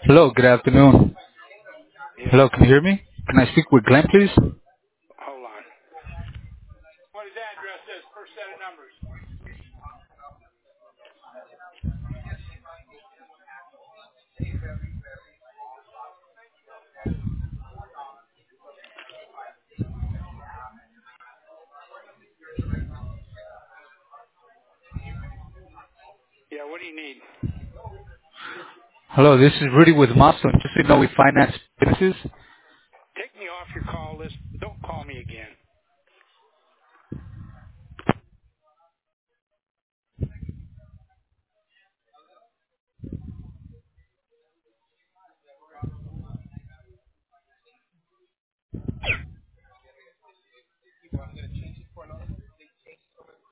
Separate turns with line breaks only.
Hello, good afternoon.
Yes.
Hello, can you hear me? Can I speak with Glenn, please?
Hold on. What his address is, first set of numbers. Yeah, what do you need?
Hello, this is Rudy with Milestone. Just so you know, we finance businesses.
Take me off your call list. Don't call me again.